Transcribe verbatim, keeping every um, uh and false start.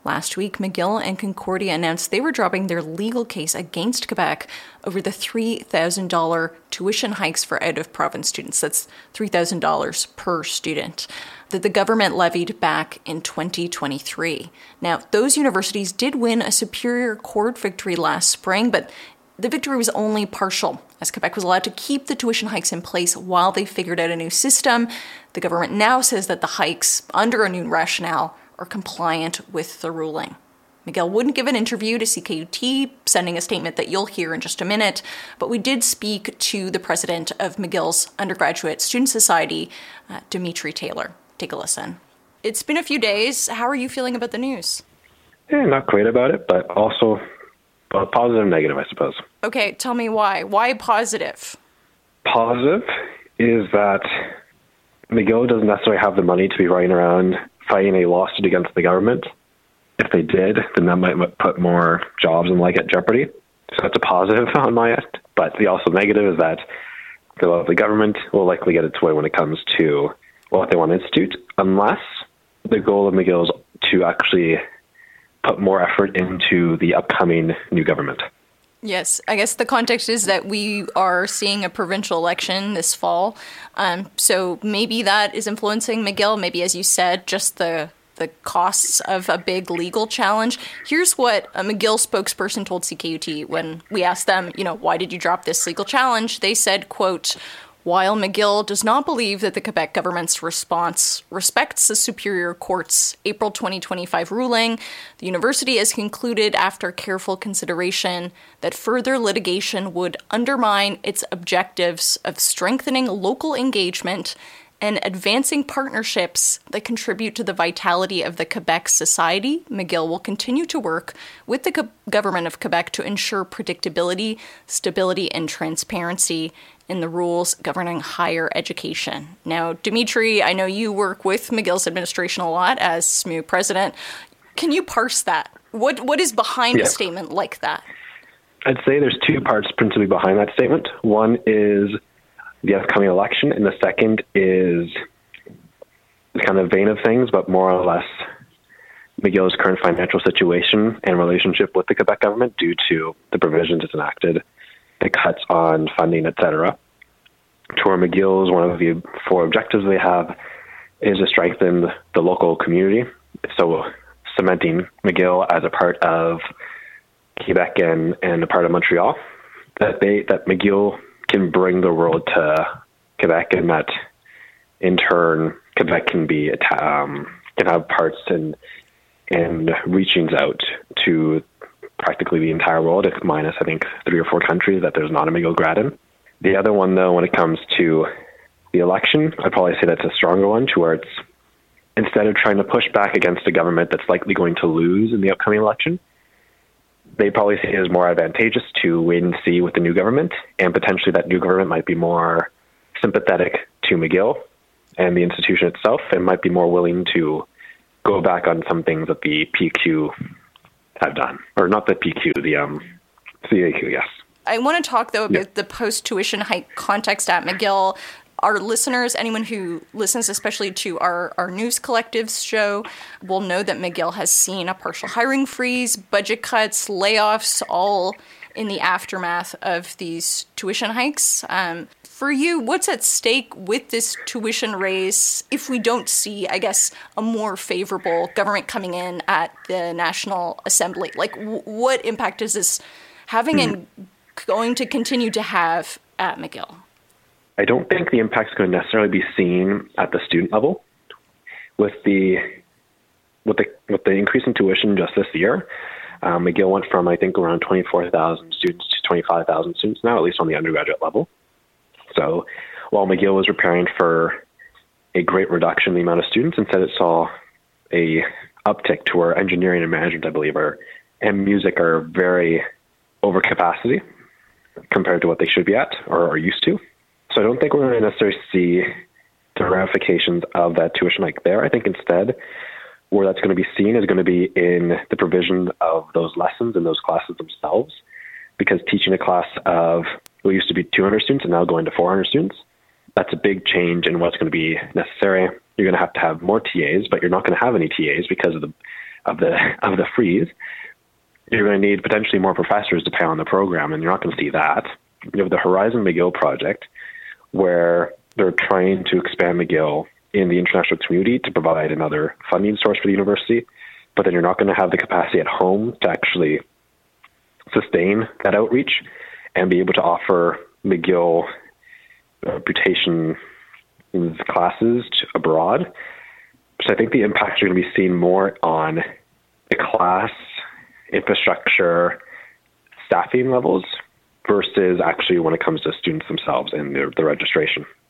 Last week, McGill and Concordia announced they were dropping their legal case against Quebec over the three thousand dollars tuition hikes for out-of-province students. That's three thousand dollars per student that the government levied back in twenty twenty-three. Now, those universities did win a Superior Court victory last spring, but the victory was only partial, as Quebec was allowed to keep the tuition hikes in place while they figured out a new system. The government now says that the hikes, under a new rationale, are compliant with the ruling. McGill wouldn't give an interview to C K U T, sending a statement that you'll hear in just a minute, but we did speak to the president of McGill's Undergraduate Student Society, uh, Dimitri Taylor. Take a listen. It's been a few days. How are you feeling about the news? Yeah, not great about it, but also uh, positive and negative, I suppose. Okay, tell me why. Why positive? Positive is that McGill doesn't necessarily have the money to be running around fighting a lawsuit against the government. If they did, then that might put more jobs and like at jeopardy. So that's a positive on my end. But the also negative is that the, the government will likely get its way when it comes to what they want to institute, unless the goal of McGill is to actually put more effort into the upcoming new government. Yes, I guess the context is that we are seeing a provincial election this fall. Um, so maybe that is influencing McGill. Maybe, as you said, just the the costs of a big legal challenge. Here's what a McGill spokesperson told C K U T when we asked them, you know, why did you drop this legal challenge? They said, quote, while McGill does not believe that the Quebec government's response respects the Superior Court's April twenty twenty-five ruling, the university has concluded after careful consideration that further litigation would undermine its objectives of strengthening local engagement and advancing partnerships that contribute to the vitality of the Quebec society. McGill will continue to work with the co- government of Quebec to ensure predictability, stability, and transparency in the rules governing higher education. Now, Dimitri, I know you work with McGill's administration a lot as S M U president. Can you parse that? What What is behind yeah. a statement like that? I'd say there's two parts principally behind that statement. One is the upcoming election, and the second is the kind of vein of things, but more or less McGill's current financial situation and relationship with the Quebec government due to the provisions it's enacted, the cuts on funding, et cetera. To where McGill's, one of the four objectives they have is to strengthen the local community. So cementing McGill as a part of Quebec and, and a part of Montreal, that they that McGill can bring the world to Quebec, and that in turn Quebec can be um, can have parts and and reachings out to practically the entire world, minus I think three or four countries that there's not a McGill grad in. The other one, though, when it comes to the election, I'd probably say that's a stronger one, to where it's instead of trying to push back against a government that's likely going to lose in the upcoming election, they probably see it as more advantageous to wait and see with the new government, and potentially that new government might be more sympathetic to McGill and the institution itself, and might be more willing to go back on some things that the P Q have done. Or not the P Q, the um, C A Q, yes. I want to talk, though, about yeah. the post-tuition hike context at McGill. Our listeners, anyone who listens especially to our, our news collectives show, will know that McGill has seen a partial hiring freeze, budget cuts, layoffs, all in the aftermath of these tuition hikes. Um, for you, what's at stake with this tuition raise if we don't see, I guess, a more favorable government coming in at the National Assembly? Like, w- what impact is this having mm. and going to continue to have at McGill? I don't think the impact is going to necessarily be seen at the student level. With the with the with the increase in tuition just this year, um, McGill went from I think around twenty-four thousand students to twenty-five thousand students now, at least on the undergraduate level. So while McGill was preparing for a great reduction in the amount of students, instead it saw a uptick to where engineering and management, I believe, are and music are very over capacity compared to what they should be at or are used to. So I don't think we're going to necessarily see the ramifications of that tuition hike there. I think instead where that's going to be seen is going to be in the provision of those lessons and those classes themselves, because teaching a class of what used to be two hundred students and now going to four hundred students, that's a big change in what's going to be necessary. You're going to have to have more T As, but you're not going to have any T As because of the of the of the freeze, you're going to need potentially more professors to pay on the program, and you're not going to see that. You have the Horizon McGill project, where they're trying to expand McGill in the international community to provide another funding source for the university, but then you're not going to have the capacity at home to actually sustain that outreach and be able to offer McGill reputation classes to, abroad. So I think the impacts are going to be seen more on the class, infrastructure, staffing levels versus actually when it comes to students themselves and their, their registration.